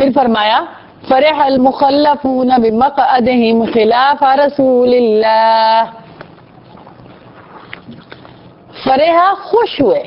پھر فرمایا فرح المخلفون بمقعدہم خلاف رسول اللہ، فرح خوش ہوئے،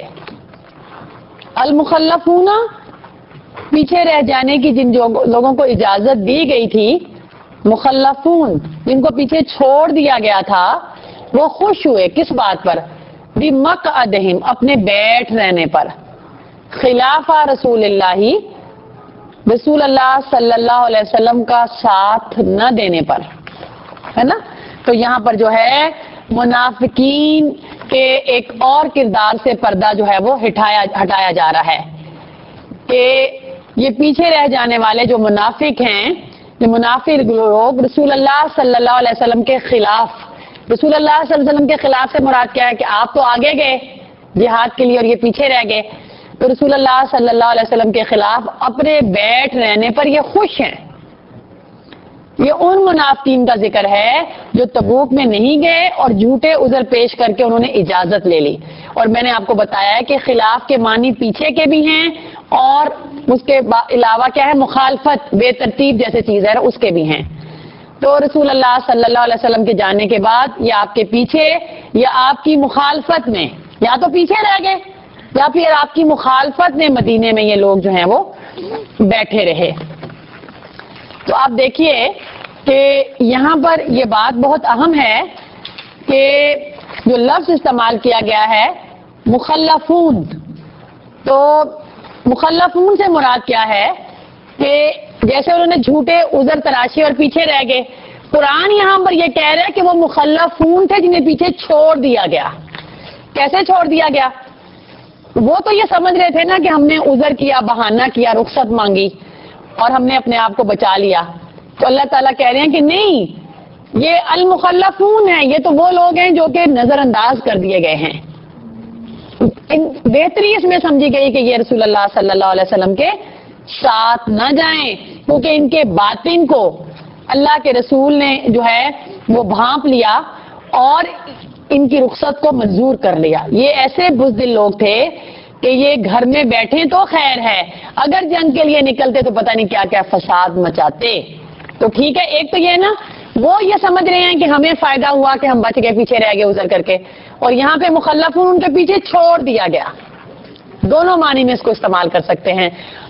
المخلفون پیچھے رہ جانے کی جن لوگوں کو اجازت دی گئی تھی، مخلفون جن کو پیچھے چھوڑ دیا گیا تھا، وہ خوش ہوئے کس بات پر؟ بمقعدہم اپنے بیٹھ رہنے پر، خلاف رسول اللہ رسول اللہ صلی اللہ علیہ وسلم کا ساتھ نہ دینے پر، ہے نا؟ تو یہاں پر جو ہے منافقین کے ایک اور کردار سے پردہ جو ہے وہ ہٹایا جا رہا ہے کہ یہ پیچھے رہ جانے والے جو منافق ہیں، یہ منافق لوگ رسول اللہ صلی اللہ علیہ وسلم کے خلاف، رسول اللہ صلی اللہ علیہ وسلم کے خلاف سے مراد کیا ہے کہ آپ تو آگے گئے جہاد کے لیے اور یہ پیچھے رہ گئے، تو رسول اللہ صلی اللہ علیہ وسلم کے خلاف اپنے بیٹھ رہنے پر یہ خوش ہیں۔ یہ ان منافقین کا ذکر ہے جو تبوک میں نہیں گئے اور جھوٹے عذر پیش کر کے انہوں نے اجازت لے لی، اور میں نے آپ کو بتایا ہے کہ خلاف کے معنی پیچھے کے بھی ہیں اور اس کے علاوہ کیا ہے، مخالفت، بے ترتیب جیسے چیز ہے اس کے بھی ہیں۔ تو رسول اللہ صلی اللہ علیہ وسلم کے جانے کے بعد یا آپ کے پیچھے یا آپ کی مخالفت میں، یا تو پیچھے رہ گئے یا پھر آپ کی مخالفت میں مدینے میں یہ لوگ جو ہیں وہ بیٹھے رہے۔ تو آپ دیکھیے کہ یہاں پر یہ بات بہت اہم ہے کہ جو لفظ استعمال کیا گیا ہے مخلفون، تو مخلفون سے مراد کیا ہے کہ جیسے انہوں نے جھوٹے عذر تراشے اور پیچھے رہ گئے، قرآن یہاں پر یہ کہہ رہا ہے کہ وہ مخلفون تھے جنہیں پیچھے چھوڑ دیا گیا۔ کیسے چھوڑ دیا گیا؟ وہ تو یہ سمجھ رہے تھے نا کہ ہم نے عذر کیا، بہانہ کیا، رخصت مانگی اور ہم نے اپنے آپ کو بچا لیا، تو اللہ تعالیٰ کہہ رہے ہیں کہ نہیں، یہ المخلفون ہیں، یہ تو وہ لوگ ہیں جو کہ نظر انداز کر دیے گئے ہیں۔ بہتری اس میں سمجھی گئی کہ یہ رسول اللہ صلی اللہ علیہ وسلم کے ساتھ نہ جائیں، کیونکہ ان کے باطن کو اللہ کے رسول نے جو ہے وہ بھانپ لیا اور ان کی رخصت کو منظور کر لیا۔ یہ ایسے بزدل لوگ تھے کہ یہ گھر میں بیٹھے تو خیر ہے، اگر جنگ کے لیے نکلتے تو پتہ نہیں کیا کیا فساد مچاتے۔ تو ٹھیک ہے، ایک تو یہ نا وہ یہ سمجھ رہے ہیں کہ ہمیں فائدہ ہوا کہ ہم بچ گئے، پیچھے رہ گئے عذر کر کے، اور یہاں پہ مخلفون ان کے پیچھے چھوڑ دیا گیا۔ دونوں معنی میں اس کو استعمال کر سکتے ہیں۔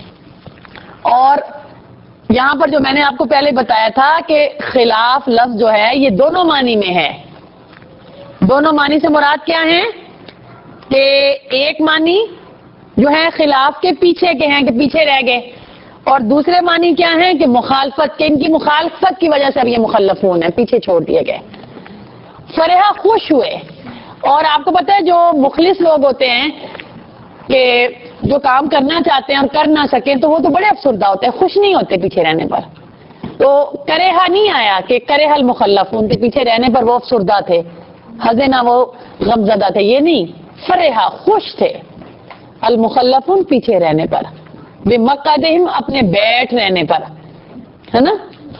اور یہاں پر جو میں نے آپ کو پہلے بتایا تھا کہ خلاف لفظ جو ہے یہ دونوں معنی میں ہے۔ دونوں معنی سے مراد کیا ہے کہ ایک معنی جو ہے خلاف کے پیچھے کے ہیں کہ پیچھے رہ گئے، اور دوسرے معنی کیا ہے کہ مخالفت کے، ان کی مخالفت کی وجہ سے اب یہ مخلفون ہیں، پیچھے چھوڑ دیے گئے۔ فرح خوش ہوئے، اور آپ کو پتہ ہے جو مخلص لوگ ہوتے ہیں کہ جو کام کرنا چاہتے ہیں اور کر نہ سکیں تو وہ تو بڑے افسردہ ہوتے ہیں، خوش نہیں ہوتے پیچھے رہنے پر۔ تو کرہا نہیں آیا کہ کرہ المخلفون کے پیچھے رہنے پر وہ افسردہ تھے، حزنہ وہ غمزدہ تھے، یہ نہیں، فرحہ خوش تھے، المخلفون پیچھے رہنے پر، بمقعدہم اپنے بیٹھ رہنے پر، ہے نا؟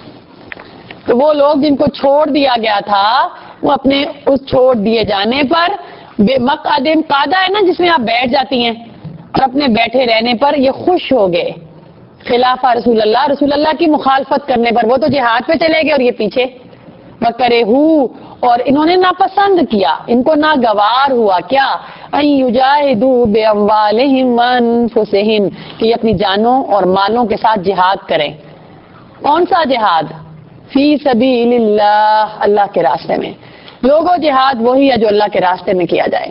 تو وہ لوگ جن کو چھوڑ دیا گیا تھا وہ اپنے اس چھوڑ دیے جانے پر، بمقعدہم قعدہ ہے نا جس میں آپ بیٹھ جاتی ہیں، اور اپنے بیٹھے رہنے پر یہ خوش ہو گئے، خلاف رسول اللہ، رسول اللہ کی مخالفت کرنے پر۔ وہ تو جہاد پہ چلے گئے اور یہ پیچھے، وَكَرِهُ، اور انہوں نے ناپسند کیا، ان کو ناگوار ہوا کیا، أَن يُجَاهِدُوا بِأَمْوَالِهِمْ وَأَنفُسِهِمْ، کہ یہ اپنی جانوں اور مالوں کے ساتھ جہاد کریں۔ کون سا جہاد؟ فی سبیل اللہ، اللہ کے راستے میں۔ لوگوں جہاد وہی ہے جو اللہ کے راستے میں کیا جائے،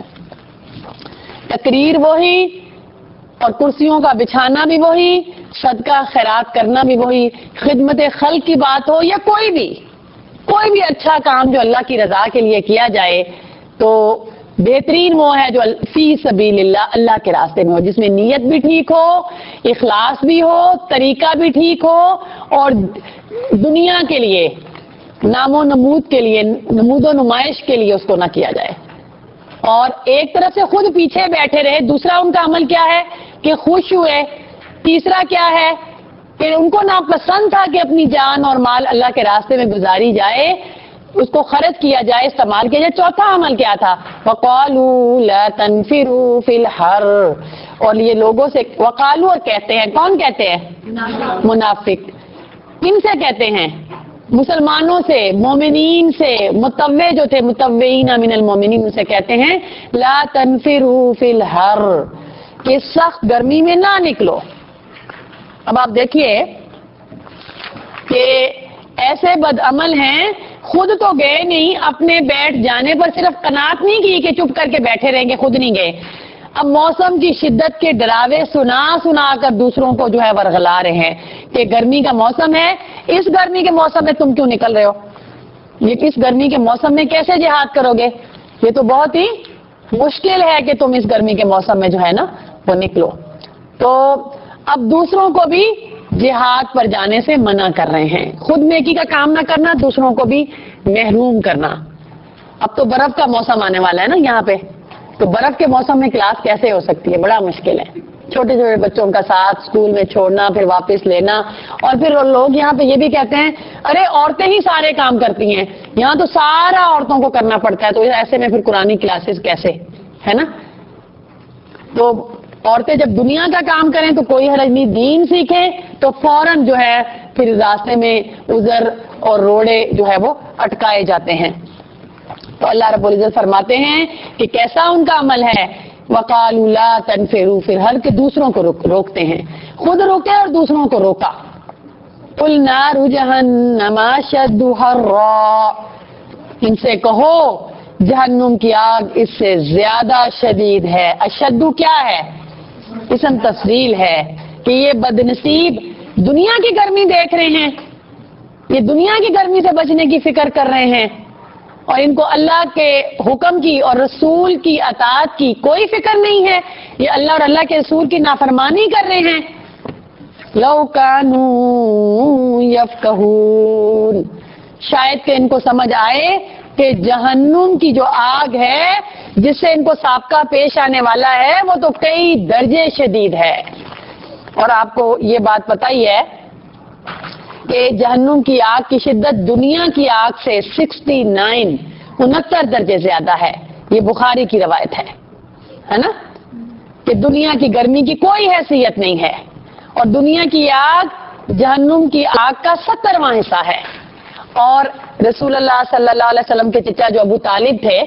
تقریر وہی، اور کرسیوں کا بچھانا بھی وہی، صدقہ خیرات کرنا بھی وہی، خدمت خلق کی بات ہو یا کوئی بھی اچھا کام جو اللہ کی رضا کے لیے کیا جائے تو بہترین وہ ہے جو فی سبیل اللہ، اللہ کے راستے میں ہو، جس میں نیت بھی ٹھیک ہو، اخلاص بھی ہو، طریقہ بھی ٹھیک ہو، اور دنیا کے لیے، نام و نمود کے لیے، نمود و نمائش کے لیے اس کو نہ کیا جائے۔ اور ایک طرف سے خود پیچھے بیٹھے رہے، دوسرا ان کا عمل کیا ہے کہ خوش ہوئے، تیسرا کیا ہے کہ ان کو ناپسند تھا کہ اپنی جان اور مال اللہ کے راستے میں گزاری جائے، اس کو خرچ کیا جائے، استعمال کیا جائے۔ چوتھا عمل کیا تھا؟ وَقَالُوا لَا تَنْفِرُوا فِي الْحَرِّ، اور یہ لوگوں سے وقالو اور کہتے ہیں، کون کہتے ہیں؟ منافق۔ کن سے کہتے ہیں؟ مسلمانوں سے، مومنین سے، متوع جو تھے، متوعین من المومنین، ان سے کہتے ہیں لا تنفروا فی الحر، کہ سخت گرمی میں نہ نکلو۔ اب آپ دیکھیے کہ ایسے بد عمل ہیں، خود تو گئے نہیں، اپنے بیٹھ جانے پر صرف قناعت نہیں کی کہ چپ کر کے بیٹھے رہیں گے، خود نہیں گئے، اب موسم کی شدت کے ڈراوے سنا سنا کر دوسروں کو جو ہے ورغلا رہے ہیں کہ گرمی کا موسم ہے، اس گرمی کے موسم میں تم کیوں نکل رہے ہو؟ یہ اس گرمی کے موسم میں کیسے جہاد کرو گے؟ یہ تو بہت ہی مشکل ہے کہ تم اس گرمی کے موسم میں جو ہے نا وہ نکلو۔ تو اب دوسروں کو بھی جہاد پر جانے سے منع کر رہے ہیں، خود نیکی کا کام نہ کرنا، دوسروں کو بھی محروم کرنا۔ اب تو برف کا موسم آنے والا ہے نا یہاں پہ، تو برف کے موسم میں کلاس کیسے ہو سکتی ہے؟ بڑا مشکل ہے۔ چھوٹے چھوٹے بچوں کا ساتھ اسکول میں چھوڑنا، پھر واپس لینا، اور پھر لوگ یہاں پہ یہ بھی کہتے ہیں ارے عورتیں ہی سارے کام کرتی ہیں، یہاں تو سارا عورتوں کو کرنا پڑتا ہے، تو ایسے میں پھر قرآنی کلاسز کیسے، ہے نا؟ تو عورتیں جب دنیا کا کام کریں تو کوئی حرج نہیں، دین سیکھیں تو فوراً جو ہے پھر راستے میں عذر اور روڑے جو ہے وہ اٹکائے جاتے ہیں۔ تو اللہ رب العزت فرماتے ہیں کہ کیسا ان کا عمل ہے، وَقَالُوا لَا تَنْفِرُوا فِي الْحَرِّ، کہ دوسروں کو روکتے ہیں، خود روکے اور دوسروں کو روکا۔ قُلْ نَارُ جَهَنَّمَ أَشَدُّ حَرًّا، ان سے کہو جہنم کی آگ اس سے زیادہ شدید ہے۔ اشدو کیا ہے؟ اسم تفضیل ہے کہ یہ بدنصیب دنیا کی گرمی دیکھ رہے ہیں، یہ دنیا کی گرمی سے بچنے کی فکر کر رہے ہیں، اور ان کو اللہ کے حکم کی اور رسول کی اطاعت کی کوئی فکر نہیں ہے، یہ اللہ اور اللہ کے رسول کی نافرمانی کر رہے ہیں۔ لو کانوا یفقہون، شاید کہ ان کو سمجھ آئے کہ جہنم کی جو آگ ہے جس سے ان کو سابقہ پیش آنے والا ہے وہ تو کئی درجے شدید ہے۔ اور آپ کو یہ بات پتہ ہی ہے کہ جہنم کی آگ کی شدت دنیا کی آگ سے 69 درجے زیادہ ہے، یہ بخاری کی روایت ہے نا، کہ دنیا کی گرمی کی کوئی حیثیت نہیں ہے، اور دنیا کی آگ جہنم کی آگ کا 70واں حصہ ہے۔ اور رسول اللہ صلی اللہ علیہ وسلم کے چچا جو ابو طالب تھے،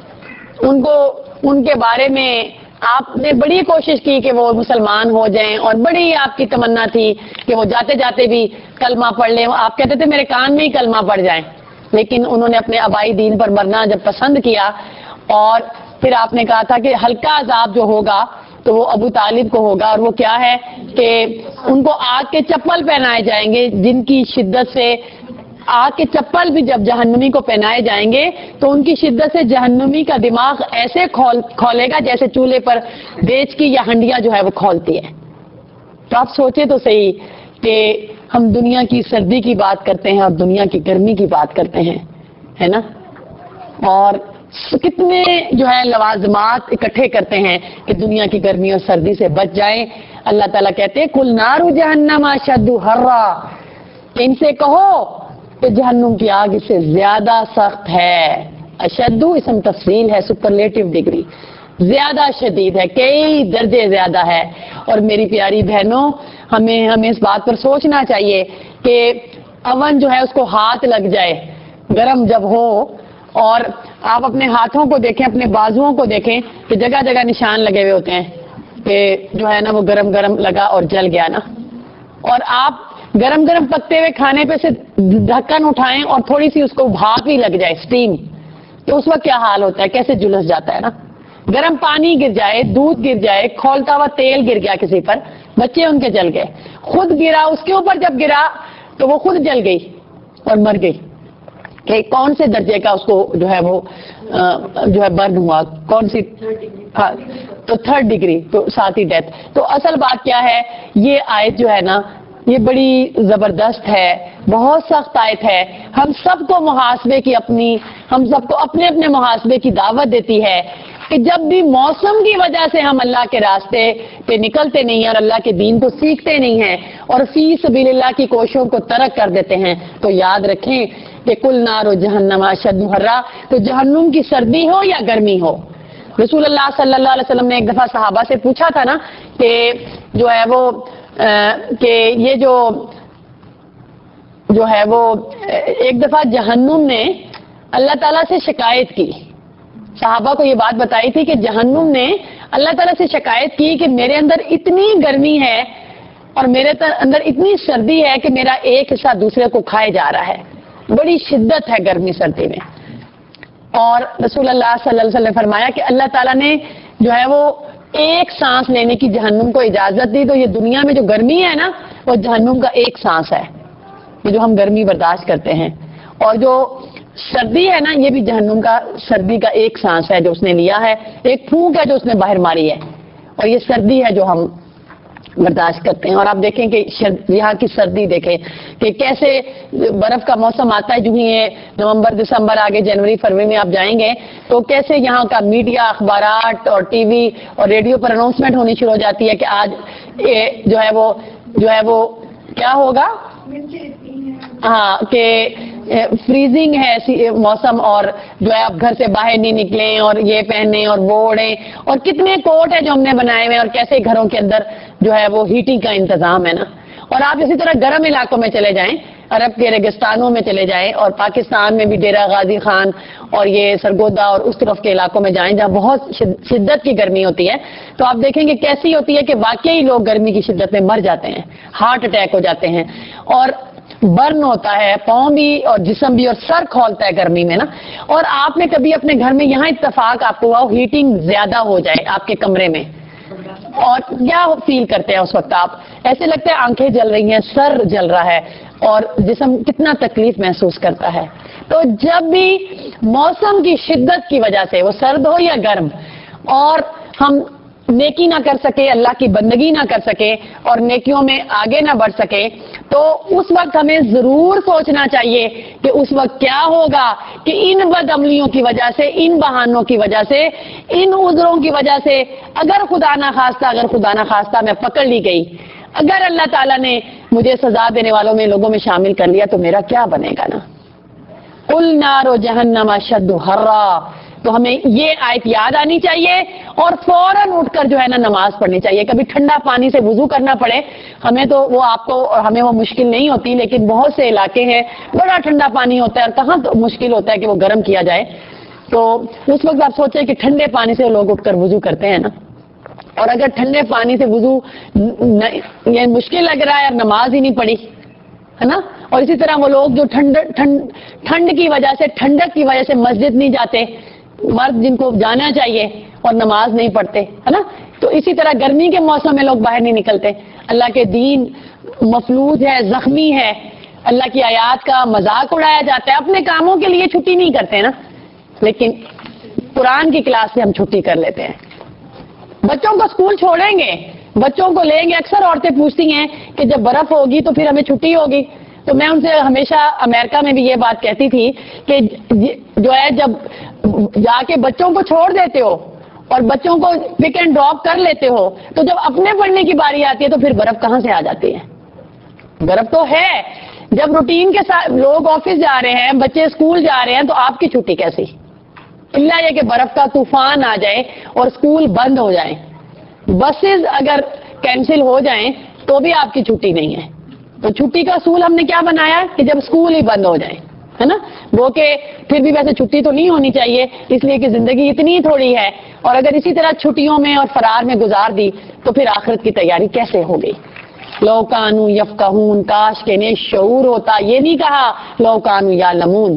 ان کے بارے میں آپ نے بڑی کوشش کی کہ وہ مسلمان ہو جائیں، اور بڑی آپ کی تمنا تھی کہ وہ جاتے جاتے بھی کلمہ پڑھ لیں، آپ کہتے تھے میرے کان میں ہی کلمہ پڑھ جائیں، لیکن انہوں نے اپنے آبائی دین پر مرنا جب پسند کیا، اور پھر آپ نے کہا تھا کہ ہلکا عذاب جو ہوگا تو وہ ابو طالب کو ہوگا، اور وہ کیا ہے کہ ان کو آگ کے چپل پہنائے جائیں گے، جن کی شدت سے آگ کے چپل بھی جب جہنمی کو پہنائے جائیں گے تو ان کی شدت سے جہنمی کا دماغ ایسے کھولے گا جیسے چولہے پر دیچ کی یا ہنڈیا جو ہے وہ کھولتی ہے۔ تو آپ سوچے تو صحیح کہ ہم دنیا کی سردی کی بات کرتے ہیں اور دنیا کی گرمی کی بات کرتے ہیں، ہے نا، اور کتنے جو ہے لوازمات اکٹھے کرتے ہیں کہ دنیا کی گرمی اور سردی سے بچ جائیں۔ اللہ تعالیٰ کہتے ہیں قُلْ نَارُ جَهَنَّمَ أَشَدُّ حَرًّا، ان سے کہو کہ جہنم کی آگ اس سے زیادہ سخت ہے۔ اشدو اسم تفصیل ہے، سپرلیٹو ڈگری، زیادہ شدید ہے، کئی درجے زیادہ ہے۔ اور میری پیاری بہنوں، ہمیں اس بات پر سوچنا چاہیے کہ اون جو ہے اس کو ہاتھ لگ جائے گرم جب ہو، اور آپ اپنے ہاتھوں کو دیکھیں، اپنے بازوؤں کو دیکھیں کہ جگہ جگہ نشان لگے ہوئے ہوتے ہیں کہ جو ہے نا وہ گرم گرم لگا اور جل گیا نا، اور آپ گرم گرم پکتے ہوئے کھانے پہ سے ڈھکن اٹھائیں اور تھوڑی سی اس کو بھاپ بھی لگ جائے، اسٹیم، تو اس وقت کیا حال ہوتا ہے، کیسے جلس جاتا ہے نا۔ گرم پانی گر جائے، دودھ گر جائے، کھولتا ہوا تیل گر گیا کسی پر، بچے ان کے جل گئے، خود گرا، اس کے اوپر جب گرا تو وہ خود جل گئی اور مر گئی، کہ کون سے درجے کا اس کو جو ہے وہ جو ہے برن ہوا، کون سی، تو 3rd ڈگری، تو ساتھ ہی ڈیتھ۔ تو اصل بات کیا ہے، یہ آیت جو ہے نا یہ بڑی زبردست ہے، بہت سخت آیت ہے، ہم سب کو محاسبے کی ہم سب کو اپنے اپنے محاسبے کی دعوت دیتی ہے کہ جب بھی موسم کی وجہ سے ہم اللہ کے راستے پہ نکلتے نہیں ہیں اور اللہ کے دین کو سیکھتے نہیں ہیں اور فی سبیل اللہ کی کوششوں کو ترک کر دیتے ہیں، تو یاد رکھیں کہ کل نار جہنم اشد حرا، تو جہنم کی سردی ہو یا گرمی ہو. رسول اللہ صلی اللہ علیہ وسلم نے ایک دفعہ صحابہ سے پوچھا تھا نا کہ جو ہے وہ کہ یہ جو ہے وہ ایک دفعہ جہنم نے اللہ تعالیٰ سے شکایت کی. صحابہ کو یہ بات بتائی تھی کہ جہنم نے اللہ تعالیٰ سے شکایت کی کہ میرے اندر اتنی گرمی ہے اور میرے اندر اتنی سردی ہے کہ میرا ایک حصہ دوسرے کو کھائے جا رہا ہے. بڑی شدت ہے گرمی سردی میں. اور رسول اللہ صلی اللہ علیہ وسلم نے فرمایا کہ اللہ تعالیٰ نے جو ہے وہ ایک سانس لینے کی جہنم کو اجازت دی. تو یہ دنیا میں جو گرمی ہے نا وہ جہنم کا ایک سانس ہے، یہ جو ہم گرمی برداشت کرتے ہیں. اور جو سردی ہے نا یہ بھی جہنم کا سردی کا ایک سانس ہے جو اس نے لیا ہے، ایک پھونک ہے جو اس نے باہر ماری ہے. اور یہ سردی ہے جو ہم برداشت کرتے ہیں. اور آپ دیکھیں کہ یہاں کی سردی دیکھیں کہ کیسے برف کا موسم آتا ہے. جو ہی یہ نومبر دسمبر آگے جنوری فروری میں آپ جائیں گے تو کیسے یہاں کا میڈیا، اخبارات اور ٹی وی اور ریڈیو پر اناؤنسمنٹ ہونی شروع ہو جاتی ہے کہ آج جو ہے وہ کیا ہوگا، ہاں کہ فریزنگ ہے موسم، اور جو ہے آپ گھر سے باہر نہیں نکلیں اور یہ پہنیں اور وہ اوڑھیں. اور کتنے کوٹ ہیں جو ہم نے بنائے ہوئے، اور کیسے گھروں کے اندر جو ہے وہ ہیٹنگ کا انتظام ہے نا. اور آپ اسی طرح گرم علاقوں میں چلے جائیں، عرب کے ریگستانوں میں چلے جائیں، اور پاکستان میں بھی ڈیرہ غازی خان اور یہ سرگودا اور اس طرف کے علاقوں میں جائیں جہاں بہت شدت کی گرمی ہوتی ہے، تو آپ دیکھیں گے کیسی ہوتی ہے کہ واقعی لوگ گرمی کی شدت میں مر جاتے ہیں، ہارٹ اٹیک ہو جاتے ہیں، اور برن ہوتا ہے پاؤں بھی اور جسم بھی، اور سر کھولتا ہے گرمی میں نا. اور آپ نے کبھی اپنے گھر میں یہاں اتفاق آپ کو ہوا ہیٹنگ زیادہ ہو جائے آپ کے کمرے میں، اور کیا فیل کرتے ہیں اس وقت؟ آپ ایسے لگتا ہے آنکھیں جل رہی ہیں، سر جل رہا ہے، اور جسم کتنا تکلیف محسوس کرتا ہے. تو جب بھی موسم کی شدت کی وجہ سے وہ سرد ہو یا گرم، اور ہم نیکی نہ کر سکے، اللہ کی بندگی نہ کر سکے اور نیکیوں میں آگے نہ بڑھ سکے، تو اس وقت ہمیں ضرور سوچنا چاہیے کہ اس وقت کیا ہوگا کہ ان بد عملیوں کی وجہ سے، ان بہانوں کی وجہ سے، ان عذروں کی وجہ سے اگر خدا نہ خواستہ میں پکڑ لی گئی، اگر اللہ تعالیٰ نے مجھے سزا دینے والوں میں لوگوں میں شامل کر لیا تو میرا کیا بنے گا نا. قُلْ نَارُ جَهَنَّمَ أَشَدُّ حَرًّا. تو ہمیں یہ آیت یاد آنی چاہیے اور فوراً اٹھ کر جو ہے نا نماز پڑھنی چاہیے. کبھی ٹھنڈا پانی سے وضو کرنا پڑے، ہمیں تو وہ آپ کو اور ہمیں وہ مشکل نہیں ہوتی، لیکن بہت سے علاقے ہیں بڑا ٹھنڈا پانی ہوتا ہے اور کہاں تو مشکل ہوتا ہے کہ وہ گرم کیا جائے. تو اس وقت آپ سوچیں کہ ٹھنڈے پانی سے لوگ اٹھ کر وضو کرتے ہیں نا، اور اگر ٹھنڈے پانی سے وضو یہ مشکل لگ رہا ہے اور نماز ہی نہیں پڑھی ہے نا. اور اسی طرح وہ لوگ جو ٹھنڈ کی وجہ سے، ٹھنڈک کی وجہ سے مسجد نہیں جاتے، مرد جن کو جانا چاہیے اور نماز نہیں پڑھتے ہے نا. تو اسی طرح گرمی کے موسم میں لوگ باہر نہیں نکلتے. اللہ کے دین مفلوج ہے، زخمی ہے، اللہ کی آیات کا مذاق اڑایا جاتا ہے. اپنے کاموں کے لیے چھٹی نہیں کرتے نا، لیکن قرآن کی کلاس سے ہم چھٹی کر لیتے ہیں. بچوں کو اسکول چھوڑیں گے، بچوں کو لیں گے. اکثر عورتیں پوچھتی ہیں کہ جب برف ہوگی تو پھر ہمیں چھٹی ہوگی. تو میں ان سے ہمیشہ امریکہ میں بھی یہ بات کہتی تھی کہ جو ہے جب جا کے بچوں کو چھوڑ دیتے ہو اور بچوں کو پک اینڈ ڈراپ کر لیتے ہو، تو جب اپنے پڑھنے کی باری آتی ہے تو پھر برف کہاں سے آ جاتی ہے؟ برف تو ہے. جب روٹین کے ساتھ لوگ آفس جا رہے ہیں، بچے اسکول جا رہے ہیں، تو آپ کی چھٹی کیسی؟ اللہ یہ کہ برف کا طوفان آ جائے اور اسکول بند ہو جائیں، بسز اگر کینسل ہو جائیں تو بھی آپ کی چھٹی نہیں ہے. تو چھٹی کا اصول ہم نے کیا بنایا کہ جب اسکول ہی بند ہو جائیں، ہے نا. وہ کہ پھر بھی ویسے چھٹی تو نہیں ہونی چاہیے، اس لیے کہ زندگی اتنی تھوڑی ہے، اور اگر اسی طرح چھٹیوں میں اور فرار میں گزار دی تو پھر آخرت کی تیاری کیسے ہوگی؟ لو کانوا یفقہون، کاش کہ انہیں شعور ہوتا. یہ نہیں کہا لو کانوا یعلمون،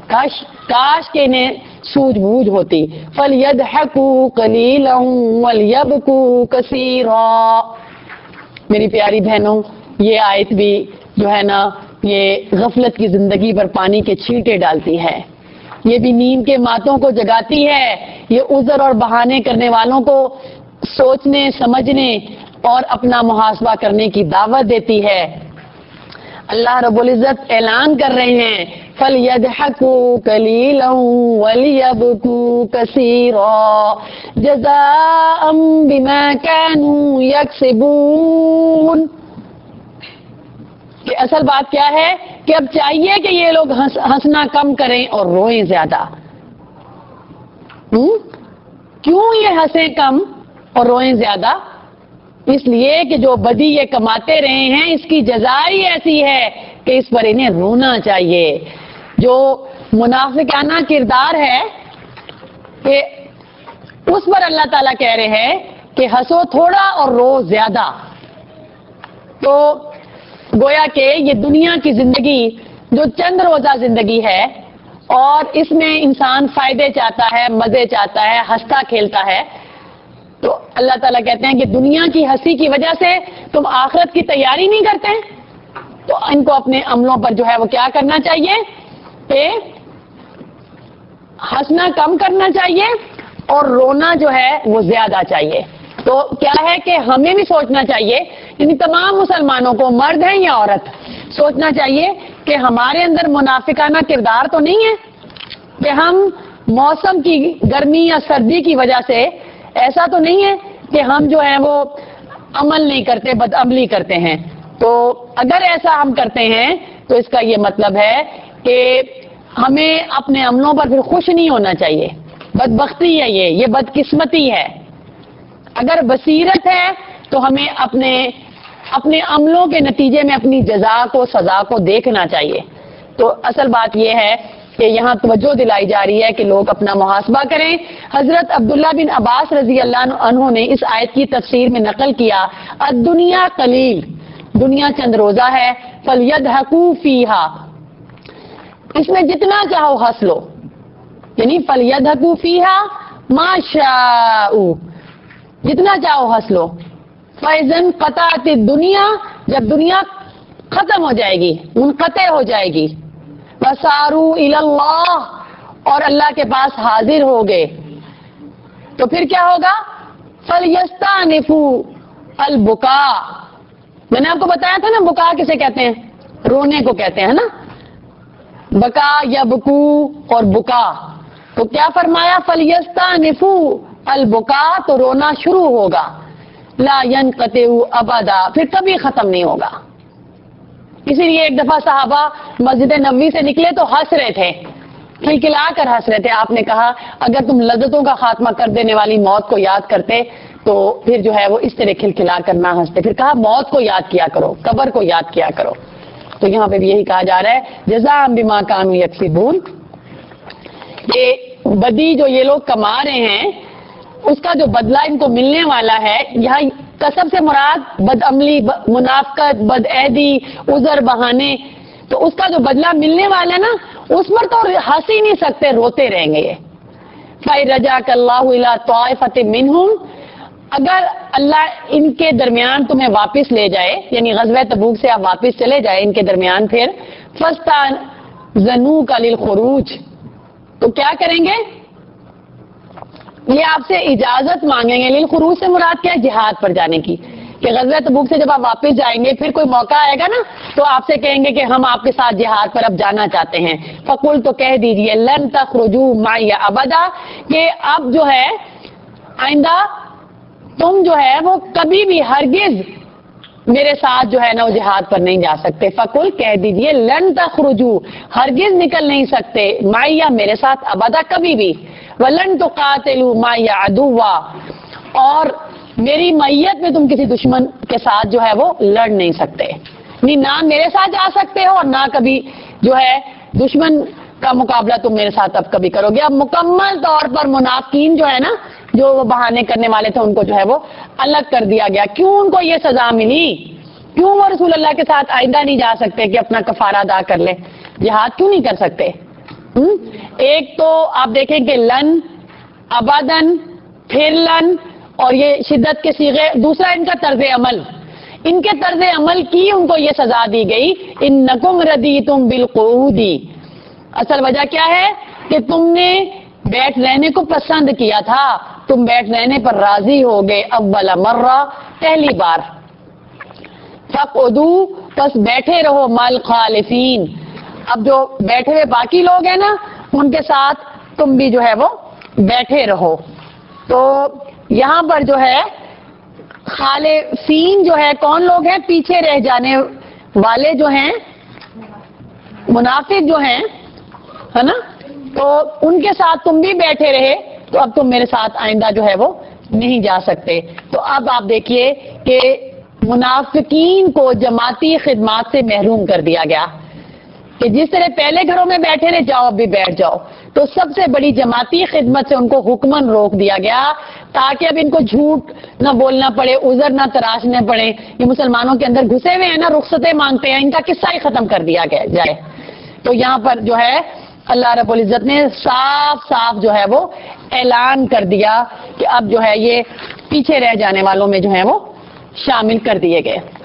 کاش کہ انہیں سوجھ بوجھ ہوتی. فَلْيَضْحَكُوا قَلِيلًا وَلْيَبْكُوا كَثِيرًا. میری پیاری بہنوں، یہ آیت بھی جو ہے نا یہ غفلت کی زندگی پر پانی کے چھینٹے ڈالتی ہے. یہ بھی نیند کے ماتوں کو جگاتی ہے. یہ عذر اور بہانے کرنے والوں کو سوچنے، سمجھنے اور اپنا محاسبہ کرنے کی دعوت دیتی ہے. اللہ رب العزت اعلان کر رہے ہیں فَلْيَضْحَكُوا قَلِيلًا وَلْيَبْكُوا كَثِيرًا جَزَاءً بِمَا كَانُوا يَكْسِبُونَ. کہ اصل بات کیا ہے کہ اب چاہیے کہ یہ لوگ ہنسنا کم کریں اور روئیں زیادہ. کیوں یہ ہنسیں کم اور روئیں زیادہ؟ اس لیے کہ جو بدی یہ کماتے رہے ہیں اس کی جزا ہی ایسی ہے کہ اس پر انہیں رونا چاہیے. جو منافقانہ کردار ہے کہ اس پر اللہ تعالیٰ کہہ رہے ہیں کہ ہنسو تھوڑا اور رو زیادہ. تو گویا کہ یہ دنیا کی زندگی جو چند روزہ زندگی ہے اور اس میں انسان فائدے چاہتا ہے، مزے چاہتا ہے، ہنستا کھیلتا ہے، تو اللہ تعالیٰ کہتے ہیں کہ دنیا کی ہنسی کی وجہ سے تم آخرت کی تیاری نہیں کرتے. تو ان کو اپنے عملوں پر جو ہے وہ کیا کرنا چاہیے کہ ہنسنا کم کرنا چاہیے اور رونا جو ہے وہ زیادہ چاہیے. تو کیا ہے کہ ہمیں بھی سوچنا چاہیے، یعنی تمام مسلمانوں کو، مرد ہیں یا عورت، سوچنا چاہیے کہ ہمارے اندر منافقانہ کردار تو نہیں ہے کہ ہم موسم کی گرمی یا سردی کی وجہ سے ایسا تو نہیں ہے کہ ہم جو ہیں وہ عمل نہیں کرتے، بدعملی کرتے ہیں. تو اگر ایسا ہم کرتے ہیں تو اس کا یہ مطلب ہے کہ ہمیں اپنے عملوں پر پھر خوش نہیں ہونا چاہیے. بدبختی ہے یہ بدقسمتی ہے. اگر بصیرت ہے تو ہمیں اپنے عملوں کے نتیجے میں اپنی جزا کو، سزا کو دیکھنا چاہیے. تو اصل بات یہ ہے کہ یہاں توجہ دلائی جا رہی ہے کہ لوگ اپنا محاسبہ کریں. حضرت عبداللہ بن عباس رضی اللہ عنہ نے اس آیت کی تفسیر میں نقل کیا، الدنیا قلیل، دنیا چند روزہ ہے، فلیضحکوا فیہا، اس میں جتنا چاہو ہنس لو، یعنی فلیضحکوا فیہا ما شاءوا، جتنا چاہو ہنس لو. فَإِذَا انْقَطَعَتِ الدُّنْيَا، جب دنیا ختم ہو جائے گی، منقطع ہو جائے گی، وَسَارُوا إِلَى اللَّهِ، اور اللہ کے پاس حاضر ہو گئے، تو پھر کیا ہوگا؟ فَلْيَسْتَأْنِفُوا الْبُكَاءَ، میں نے آپ کو بتایا تھا نا بکا کسے کہتے ہیں؟ رونے کو کہتے ہیں نا، بکا یا بکو اور بکا. تو کیا فرمایا؟ فَلْيَسْتَأْنِفُوا الْبُكَاء، تو رونا شروع ہوگا. لا ينقطع ابدا، پھر کبھی ختم نہیں ہوگا. اسی لیے ایک دفعہ صحابہ مسجد نبوی سے نکلے تو ہنس رہے تھے، کھلکھلا کر ہنس رہے تھے. آپ نے کہا اگر تم لذتوں کا خاتمہ کر دینے والی موت کو یاد کرتے تو پھر جو ہے وہ اس طرح کھلکھلا کر نہ ہنستے. پھر کہا موت کو یاد کیا کرو، قبر کو یاد کیا کرو. تو یہاں پہ بھی یہی کہا جا رہا ہے جزاء بما كانوا يكسبون، کہ بدی جو یہ لوگ کما رہے ہیں اس کا جو بدلہ ان کو ملنے والا ہے. یہاں کسب سے مراد بدعملی، منافقت، بدعہدی، عذر، بہانے. تو اس کا جو بدلہ ملنے والا ہے نا اس پر تو ہنس ہی نہیں سکتے، روتے رہیں گے. فَإِرَجَعَكَ اللَّهُ إِلَىٰ طَائِفَةٍ مِّنْهُمْ، اگر اللہ ان کے درمیان تمہیں واپس لے جائے، یعنی غزوہ تبوک سے آپ واپس چلے جائیں ان کے درمیان، پھر فَاسْتَأْذَنُوكَ لِلْخُرُوجِ، تو کیا کریں گے؟ یہ آپ سے اجازت مانگیں گے. للخروج سے مراد کیا ہے؟ جہاد پر جانے کی. کہ غزوہ تبوک سے جب آپ واپس جائیں گے پھر کوئی موقع آئے گا نا تو آپ سے کہیں گے کہ ہم آپ کے ساتھ جہاد پر اب جانا چاہتے ہیں. فقل، تو کہہ دیجئے لن تخرجوا معی ابدا، کہ اب جو ہے آئندہ تم جو ہے وہ کبھی بھی ہرگز میرے ساتھ جو ہے نا وہ جہاد پر نہیں جا سکتے. فقل، کہہ دیجئے لن تخرجوا، ہرگز نکل نہیں سکتے، معی، میرے ساتھ، ابدا، کبھی بھی. ولن تقاتلوا معی عدوا، اور میری معیت میں تم کسی دشمن کے ساتھ جو ہے وہ لڑ نہیں سکتے. نہ میرے ساتھ جا سکتے ہو اور نہ کبھی جو ہے دشمن کا مقابلہ تم میرے ساتھ اب کبھی کرو گے. اب مکمل طور پر منافقین جو ہے نا، جو وہ بہانے کرنے والے تھے، ان کو جو ہے وہ الگ کر دیا گیا. کیوں ان کو یہ سزا ملی؟ کیوں وہ رسول اللہ کے ساتھ آئندہ نہیں جا سکتے کہ اپنا کفارہ ادا کر لے؟ جہاد کیوں نہیں کر سکتے؟ ایک تو آپ دیکھیں کہ لن، ابدن، پھر لن، اور یہ شدت کے صیغے. دوسرا ان کا طرز عمل، ان کے طرز عمل کی ان کو یہ سزا دی گئی. انکم ردیتم بالقعود، اصل وجہ کیا ہے کہ تم نے بیٹھ رہنے کو پسند کیا تھا، تم بیٹھ رہنے پر راضی ہو گئے. اول مرہ، پہلی بار. فقعدوا، پس بیٹھے رہو، مال خالفین، اب جو بیٹھے ہوئے باقی لوگ ہیں نا ان کے ساتھ تم بھی جو ہے وہ بیٹھے رہو. تو یہاں پر جو ہے خالفین جو ہے کون لوگ ہیں؟ پیچھے رہ جانے والے جو ہیں، منافق جو ہیں ہے نا، تو ان کے ساتھ تم بھی بیٹھے رہے تو اب تم میرے ساتھ آئندہ جو ہے وہ نہیں جا سکتے۔ تو اب آپ دیکھیے کہ منافقین کو جماعتی خدمات سے محروم کر دیا گیا کہ جس طرح پہلے گھروں میں بیٹھے رہے جاؤ اب بھی بیٹھ جاؤ، تو سب سے بڑی جماعتی خدمت سے ان کو حکمن روک دیا گیا تاکہ اب ان کو جھوٹ نہ بولنا پڑے، عذر نہ تراشنے پڑے۔ یہ مسلمانوں کے اندر گھسے ہوئے ہیں نا، رخصتیں مانگتے ہیں، ان کا قصہ ہی ختم کر دیا جائے۔ تو یہاں پر جو ہے اللہ رب العزت نے صاف صاف جو ہے وہ اعلان کر دیا کہ اب جو ہے یہ پیچھے رہ جانے والوں میں جو ہے وہ شامل کر دیے گئے۔